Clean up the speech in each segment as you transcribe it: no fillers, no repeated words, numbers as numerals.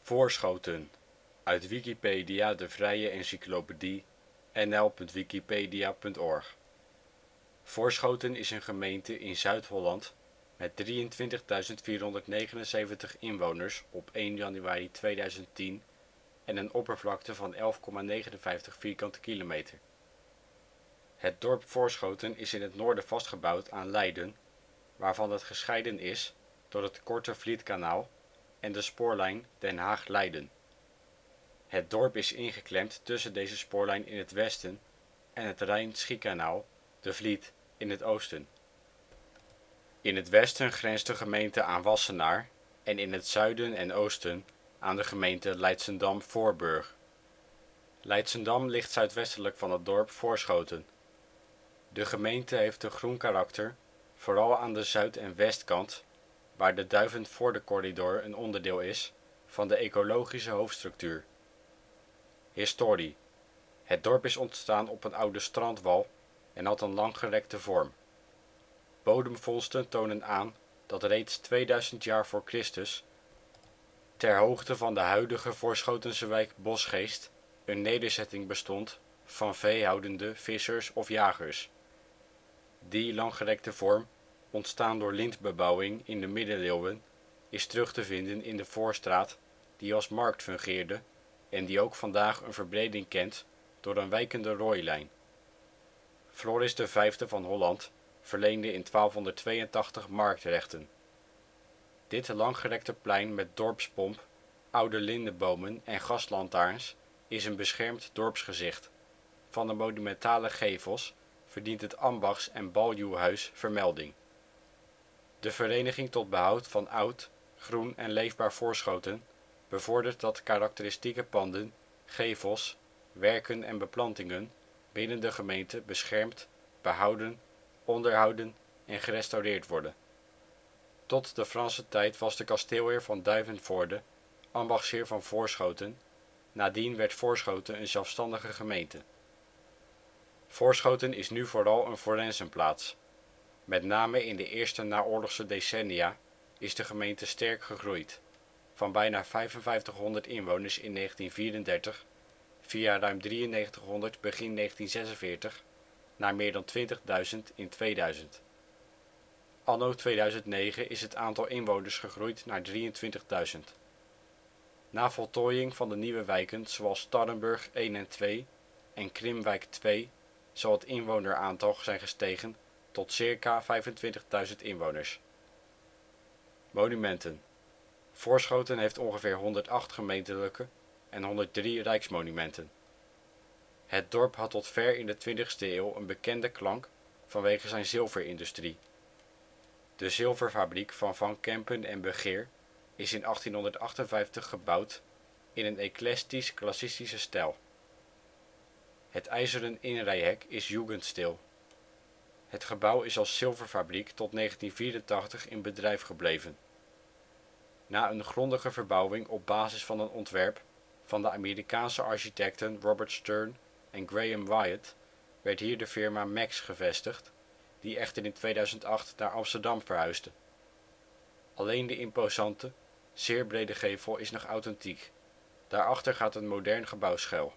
Voorschoten, uit Wikipedia, de vrije encyclopedie. nl.wikipedia.org. Voorschoten is een gemeente in Zuid-Holland met 23.479 inwoners op 1 januari 2010 en een oppervlakte van 11,59 km². Het dorp Voorschoten is in het noorden vastgebouwd aan Leiden, waarvan het gescheiden is door het Korte Vlietkanaal en de spoorlijn Den Haag-Leiden. Het dorp is ingeklemd tussen deze spoorlijn in het westen en het Rijn-Schiekanaal, de Vliet, in het oosten. In het westen grenst de gemeente aan Wassenaar en in het zuiden en oosten aan de gemeente Leidschendam-Voorburg. Leidschendam ligt zuidwestelijk van het dorp Voorschoten. De gemeente heeft een groen karakter, vooral aan de zuid - en westkant, waar de Duivenvoordecorridor een onderdeel is van de ecologische hoofdstructuur. Historie: het dorp is ontstaan op een oude strandwal en had een langgerekte vorm. Bodemvondsten tonen aan dat reeds 2000 jaar voor Christus ter hoogte van de huidige Voorschotense wijk Boschgeest een nederzetting bestond van veehoudende vissers of jagers. Die langgerekte vorm, ontstaan door lintbebouwing in de middeleeuwen, is terug te vinden in de Voorstraat die als markt fungeerde en die ook vandaag een verbreding kent door een wijkende rooilijn. Floris V van Holland verleende in 1282 marktrechten. Dit langgerekte plein met dorpspomp, oude lindebomen en gaslantaarns is een beschermd dorpsgezicht. Van de monumentale gevels verdient het Ambachts - en Baljuwhuis vermelding. De Vereniging tot Behoud van Oud, Groen en Leefbaar Voorschoten bevordert dat karakteristieke panden, gevels, werken en beplantingen binnen de gemeente beschermd, behouden, onderhouden en gerestaureerd worden. Tot de Franse tijd was de kasteelheer van Duivenvoorde ambachtsheer van Voorschoten, nadien werd Voorschoten een zelfstandige gemeente. Voorschoten is nu vooral een forensenplaats. Met name in de eerste naoorlogse decennia is de gemeente sterk gegroeid, van bijna 5500 inwoners in 1934 via ruim 9300 begin 1946 naar meer dan 20.000 in 2000. Anno 2009 is het aantal inwoners gegroeid naar 23.000. Na voltooiing van de nieuwe wijken zoals Starrenburg 1 en 2 en Krimwijk 2 zal het inwoneraantal zijn gestegen tot circa 25.000 inwoners. Monumenten: Voorschoten heeft ongeveer 108 gemeentelijke en 103 rijksmonumenten. Het dorp had tot ver in de 20e eeuw een bekende klank vanwege zijn zilverindustrie. De zilverfabriek van Kempen en Begeer is in 1858 gebouwd in een eclectisch-classicistische stijl. Het ijzeren inrijhek is Jugendstil. Het gebouw is als zilverfabriek tot 1984 in bedrijf gebleven. Na een grondige verbouwing op basis van een ontwerp van de Amerikaanse architecten Robert Stern en Graham Wyatt werd hier de firma Max gevestigd, die echter in 2008 naar Amsterdam verhuisde. Alleen de imposante, zeer brede gevel is nog authentiek. Daarachter gaat een modern gebouw schuil.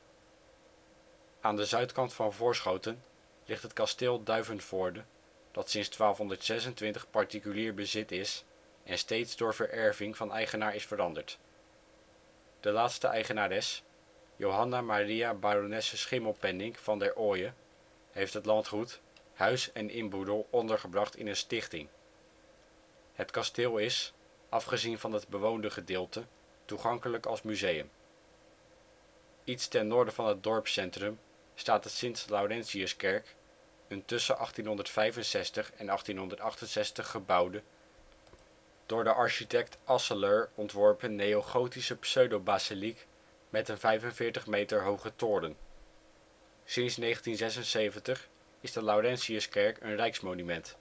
Aan de zuidkant van Voorschoten ligt het kasteel Duivenvoorde, dat sinds 1226 particulier bezit is en steeds door vererving van eigenaar is veranderd. De laatste eigenares, Johanna Maria baronesse Schimmelpenninck van der Oye, heeft het landgoed, huis en inboedel ondergebracht in een stichting. Het kasteel is, afgezien van het bewoonde gedeelte, toegankelijk als museum. Iets ten noorden van het dorpscentrum staat de Sint-Laurentiuskerk, een tussen 1865 en 1868 gebouwde, door de architect Asseler ontworpen neogotische pseudobasiliek met een 45 meter hoge toren. Sinds 1976 is de Laurentiuskerk een rijksmonument.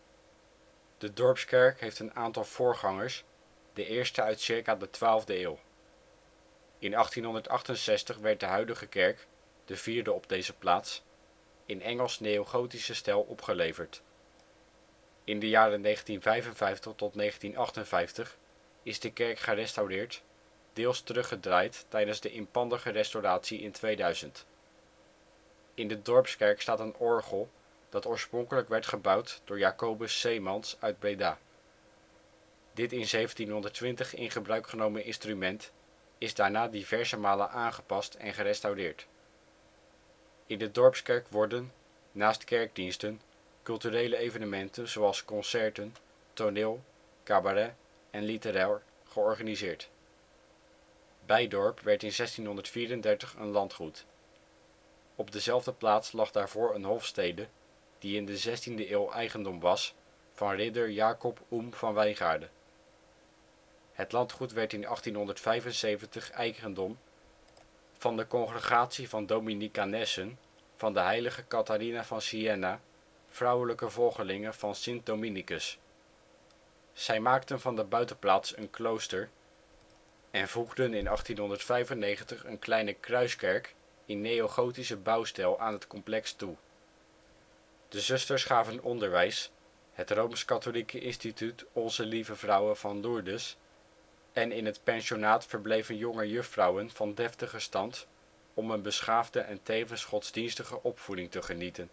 De dorpskerk heeft een aantal voorgangers, de eerste uit circa de 12e eeuw. In 1868 werd de huidige kerk, de vierde op deze plaats, in Engels neogotische stijl opgeleverd. In de jaren 1955 tot 1958 is de kerk gerestaureerd, deels teruggedraaid tijdens de inpandige restauratie in 2000. In de Dorpskerk staat een orgel dat oorspronkelijk werd gebouwd door Jacobus Zeemans uit Breda. Dit in 1720 in gebruik genomen instrument is daarna diverse malen aangepast en gerestaureerd. In de Dorpskerk worden, naast kerkdiensten, culturele evenementen zoals concerten, toneel, cabaret en literair georganiseerd. Bijdorp werd in 1634 een landgoed. Op dezelfde plaats lag daarvoor een hofstede die in de 16e eeuw eigendom was van ridder Jacob Oem van Wijngaarden. Het landgoed werd in 1875 eigendom van de Congregatie van Dominicanessen van de heilige Catharina van Siena, vrouwelijke volgelingen van Sint Dominicus. Zij maakten van de buitenplaats een klooster en voegden in 1895 een kleine kruiskerk in neogotische bouwstijl aan het complex toe. De zusters gaven onderwijs, het Rooms-Katholieke Instituut Onze Lieve Vrouwe van Lourdes, en in het pensionaat verbleven jonge juffrouwen van deftige stand om een beschaafde en tevens godsdienstige opvoeding te genieten.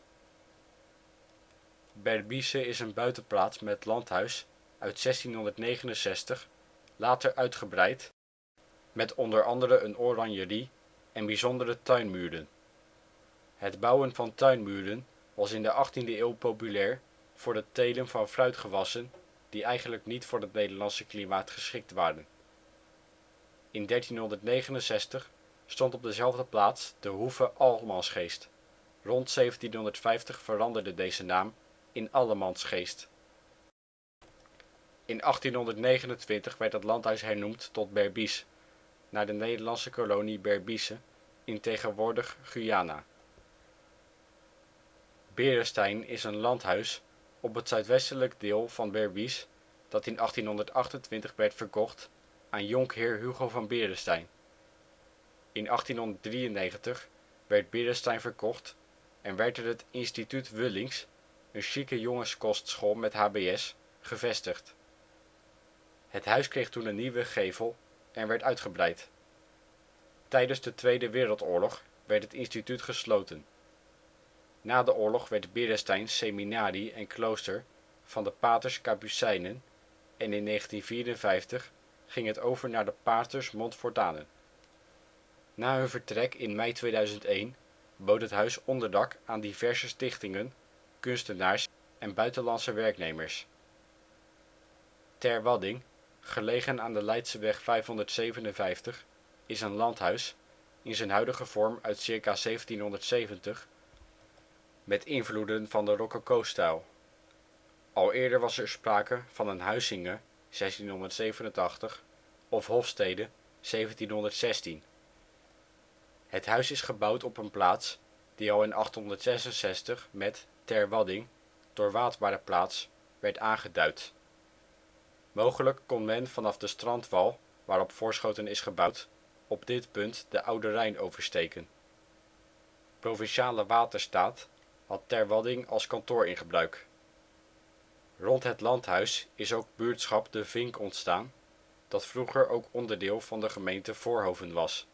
Berbice is een buitenplaats met landhuis uit 1669, later uitgebreid met onder andere een oranjerie en bijzondere tuinmuren. Het bouwen van tuinmuren was in de 18e eeuw populair voor het telen van fruitgewassen die eigenlijk niet voor het Nederlandse klimaat geschikt waren. In 1369 stond op dezelfde plaats de hoeve Almansgeest. Rond 1750 veranderde deze naam in Allemansgeest. In 1829 werd het landhuis hernoemd tot Berbice, naar de Nederlandse kolonie Berbice in tegenwoordig Guyana. Beresteyn is een landhuis op het zuidwestelijk deel van Berbice dat in 1828 werd verkocht aan jonkheer Hugo van Beresteyn. In 1893 werd Beresteyn verkocht en werd er het Instituut Wullings, een chique jongenskostschool met HBS, gevestigd. Het huis kreeg toen een nieuwe gevel en werd uitgebreid. Tijdens de Tweede Wereldoorlog werd het instituut gesloten. Na de oorlog werd Beresteyn seminarie en klooster van de Paters Capucijnen en in 1954 ging het over naar de Paters Montfortanen. Na hun vertrek in mei 2001 bood het huis onderdak aan diverse stichtingen, kunstenaars en buitenlandse werknemers. Ter Wadding, gelegen aan de Leidseweg 557, is een landhuis, in zijn huidige vorm uit circa 1770, met invloeden van de rococo-stijl. Al eerder was er sprake van een Huizinge (1687) of Hofstede (1716). Het huis is gebouwd op een plaats die al in 866 met Ter Wadding, doorwaadbare plaats, werd aangeduid. Mogelijk kon men vanaf de strandwal waarop Voorschoten is gebouwd op dit punt de Oude Rijn oversteken. Provinciale Waterstaat had Ter Wadding als kantoor in gebruik. Rond het landhuis is ook buurtschap De Vink ontstaan, dat vroeger ook onderdeel van de gemeente Voorhoven was.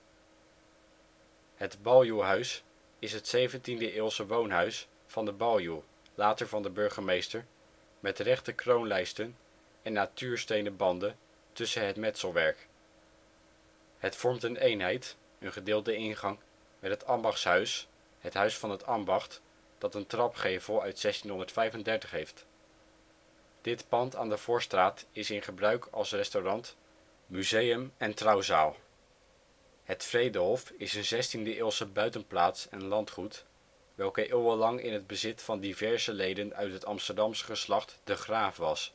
Het Baljuwhuis is het 17e-eeuwse woonhuis van de baljuw, later van de burgemeester, met rechte kroonlijsten en natuurstenen banden tussen het metselwerk. Het vormt een eenheid, een gedeelde ingang, met het ambachtshuis, het Huis van het Ambacht, dat een trapgevel uit 1635 heeft. Dit pand aan de Voorstraat is in gebruik als restaurant, museum en trouwzaal. Het Vredehof is een 16e-eeuwse buitenplaats en landgoed, welke eeuwenlang in het bezit van diverse leden uit het Amsterdamse geslacht De Graeff was.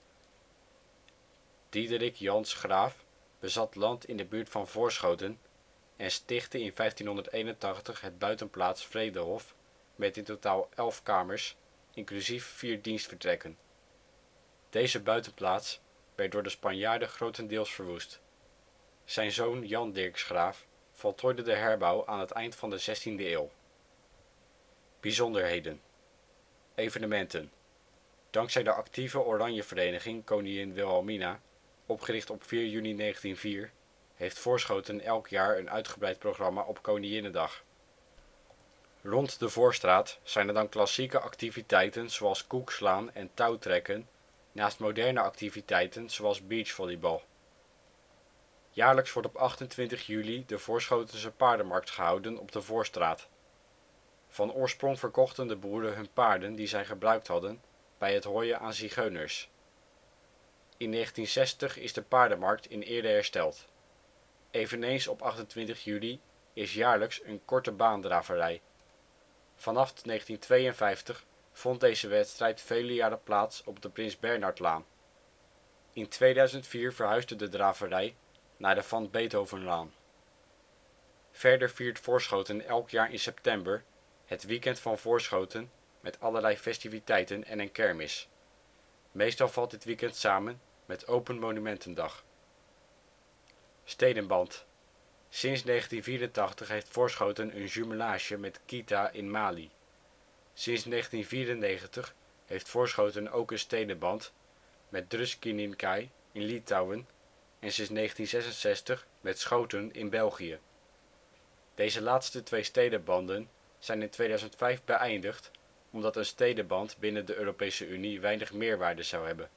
Diederik Jansz Graeff bezat land in de buurt van Voorschoten en stichtte in 1581 het buitenplaats Vredehof met in totaal 11 kamers, inclusief 4 dienstvertrekken. Deze buitenplaats werd door de Spanjaarden grotendeels verwoest. Zijn zoon Jan Dirks Graeff voltooide de herbouw aan het eind van de 16e eeuw. Bijzonderheden. Evenementen. Dankzij de actieve Oranjevereniging Koningin Wilhelmina, opgericht op 4 juni 1904, heeft Voorschoten elk jaar een uitgebreid programma op Koninginnedag. Rond de Voorstraat zijn er dan klassieke activiteiten zoals koekslaan en touwtrekken naast moderne activiteiten zoals beachvolleybal. Jaarlijks wordt op 28 juli de Voorschotense paardenmarkt gehouden op de Voorstraat. Van oorsprong verkochten de boeren hun paarden die zij gebruikt hadden bij het hooien aan zigeuners. In 1960 is de paardenmarkt in ere hersteld. Eveneens op 28 juli is jaarlijks een korte baandraverij. Vanaf 1952 vond deze wedstrijd vele jaren plaats op de Prins Bernhardlaan. In 2004 verhuisde de draverij naar de Van Beethovenlaan. Verder viert Voorschoten elk jaar in september het Weekend van Voorschoten met allerlei festiviteiten en een kermis. Meestal valt dit weekend samen met Open Monumentendag. Stedenband. Sinds 1984 heeft Voorschoten een jumelage met Kita in Mali. Sinds 1994 heeft Voorschoten ook een stedenband met Druskininkai in Litouwen en sinds 1966 met Schoten in België. Deze laatste twee stedenbanden zijn in 2005 beëindigd omdat een stedenband binnen de Europese Unie weinig meerwaarde zou hebben.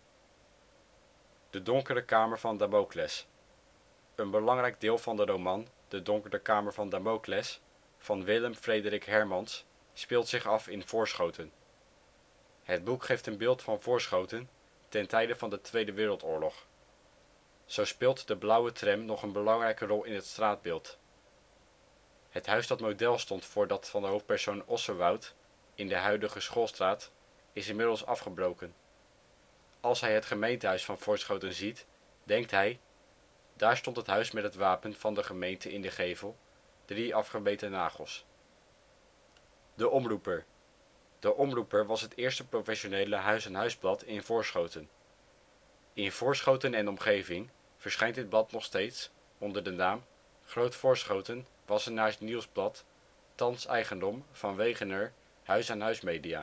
De Donkere Kamer van Damokles. Een belangrijk deel van de roman De Donkere Kamer van Damokles van Willem Frederik Hermans speelt zich af in Voorschoten. Het boek geeft een beeld van Voorschoten ten tijde van de Tweede Wereldoorlog. Zo speelt de blauwe tram nog een belangrijke rol in het straatbeeld. Het huis dat model stond voor dat van de hoofdpersoon Ossewoud in de huidige Schoolstraat is inmiddels afgebroken. Als hij het gemeentehuis van Voorschoten ziet, denkt hij: daar stond het huis met het wapen van de gemeente in de gevel, 3 afgebeten nagels. De Omroeper. De Omroeper was het eerste professionele huis-aan-huisblad in Voorschoten. In Voorschoten en omgeving verschijnt dit blad nog steeds onder de naam Groot Voorschoten Wassenaars Nieuwsblad, thans eigendom van Wegener Huis-aan-Huis Media.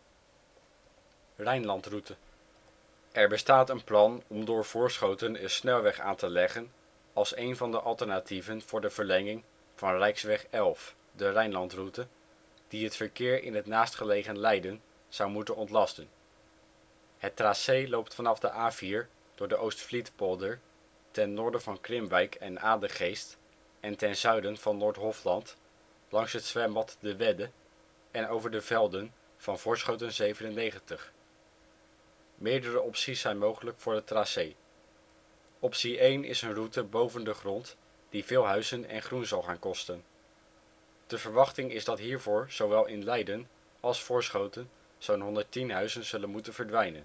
Rijnlandroute. Er bestaat een plan om door Voorschoten een snelweg aan te leggen als een van de alternatieven voor de verlenging van Rijksweg 11, de Rijnlandroute, die het verkeer in het naastgelegen Leiden zou moeten ontlasten. Het tracé loopt vanaf de A4 door de Oostvlietpolder, ten noorden van Krimwijk en Adegeest en ten zuiden van Noord-Hofland, langs het zwembad De Wedde en over de velden van Voorschoten 97. Meerdere opties zijn mogelijk voor het tracé. Optie 1 is een route boven de grond die veel huizen en groen zal gaan kosten. De verwachting is dat hiervoor zowel in Leiden als Voorschoten zo'n 110 huizen zullen moeten verdwijnen.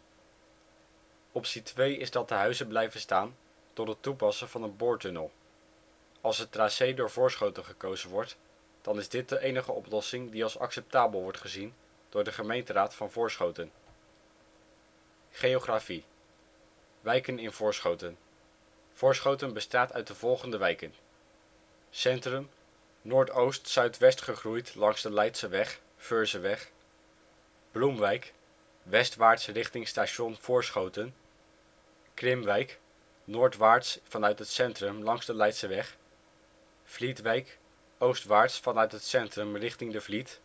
Optie 2 is dat de huizen blijven staan door het toepassen van een boortunnel. Als het tracé door Voorschoten gekozen wordt, dan is dit de enige oplossing die als acceptabel wordt gezien door de gemeenteraad van Voorschoten. Geografie. Wijken in Voorschoten. Voorschoten bestaat uit de volgende wijken: Centrum, noordoost-zuidwest gegroeid langs de Leidseweg, Veurseweg. Bloemwijk, westwaarts richting station Voorschoten. Krimwijk, noordwaarts vanuit het centrum langs de Leidseweg. Vlietwijk, oostwaarts vanuit het centrum richting de Vliet.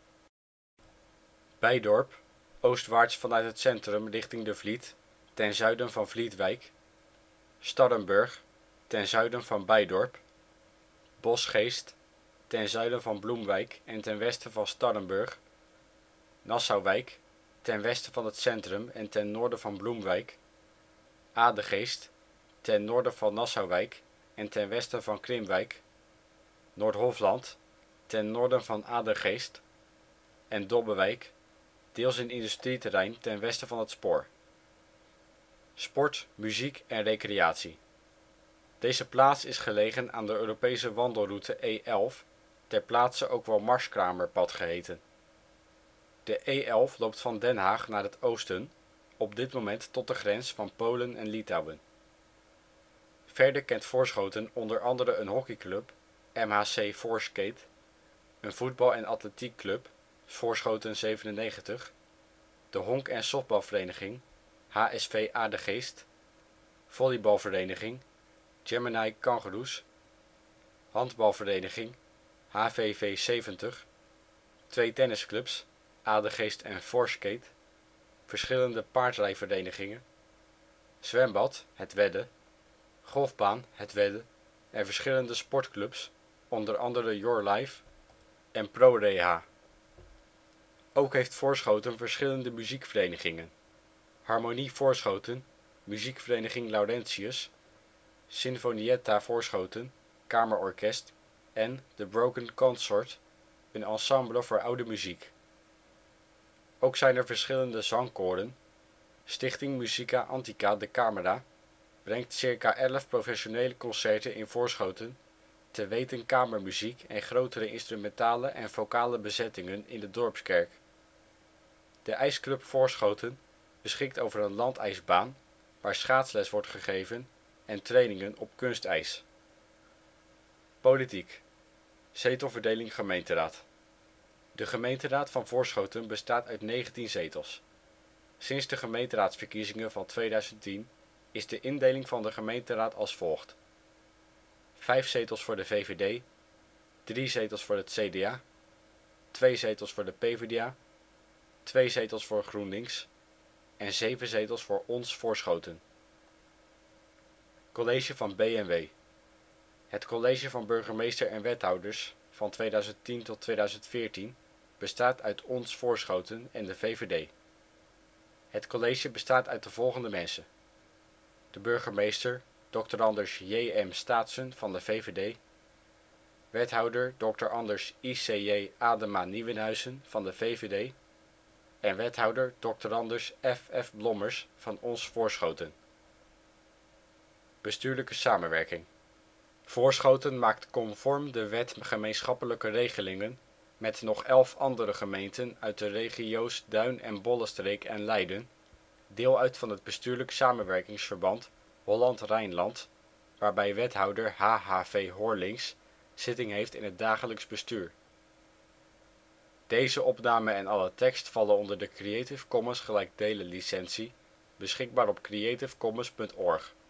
Bijdorp, oostwaarts vanuit het centrum richting de Vliet, ten zuiden van Vlietwijk. Starrenburg, ten zuiden van Bijdorp. Boschgeest, ten zuiden van Bloemwijk en ten westen van Starrenburg. Nassauwijk, ten westen van het centrum en ten noorden van Bloemwijk. Adegeest, ten noorden van Nassauwijk en ten westen van Krimwijk. Noord-Hofland, ten noorden van Adegeest. En Dobbewijk, deels een industrieterrein ten westen van het spoor. Sport, muziek en recreatie. Deze plaats is gelegen aan de Europese wandelroute E11, ter plaatse ook wel Marskramerpad geheten. De E11 loopt van Den Haag naar het oosten, op dit moment tot de grens van Polen en Litouwen. Verder kent Voorschoten onder andere een hockeyclub, MHC Voorskate, een voetbal- en atletiekclub, Voorschoten 97, de honk- en softbalvereniging, HSV Adegeest, volleybalvereniging, Gemini Kangaroes, handbalvereniging HVV 70, twee tennisclubs Adegeest en Fourskate, verschillende paardrijverenigingen, zwembad Het Wedde, golfbaan Het Wedde en verschillende sportclubs, onder andere Your Life en ProReha. Ook heeft Voorschoten verschillende muziekverenigingen: Harmonie Voorschoten, Muziekvereniging Laurentius, Sinfonietta Voorschoten, kamerorkest en The Broken Consort, een ensemble voor oude muziek. Ook zijn er verschillende zangkoren. Stichting Musica Antica de Camera brengt circa 11 professionele concerten in Voorschoten, te weten kamermuziek en grotere instrumentale en vocale bezettingen in de Dorpskerk. De IJsclub Voorschoten beschikt over een landijsbaan waar schaatsles wordt gegeven en trainingen op kunstijs. Politiek. Zetelverdeling gemeenteraad. De gemeenteraad van Voorschoten bestaat uit 19 zetels. Sinds de gemeenteraadsverkiezingen van 2010 is de indeling van de gemeenteraad als volgt: 5 zetels voor de VVD, 3 zetels voor het CDA, 2 zetels voor de PvdA, 2 zetels voor GroenLinks en 7 zetels voor Ons Voorschoten. College van B&W. Het college van burgemeester en wethouders van 2010 tot 2014 bestaat uit Ons Voorschoten en de VVD. Het college bestaat uit de volgende mensen: de burgemeester Dr. Anders J.M. Staatsen van de VVD, wethouder Dr. Anders I.C.J. Adema Nieuwenhuizen van de VVD en wethouder Dr. Anders F.F. Blommers van Ons Voorschoten. Bestuurlijke samenwerking. Voorschoten maakt conform de Wet gemeenschappelijke regelingen met nog 11 andere gemeenten uit de regio's Duin en Bollenstreek en Leiden deel uit van het bestuurlijk samenwerkingsverband Holland-Rijnland, waarbij wethouder H.H.V. Hoorlings zitting heeft in het dagelijks bestuur. Deze opname en alle tekst vallen onder de Creative Commons gelijkdelen licentie, beschikbaar op creativecommons.org.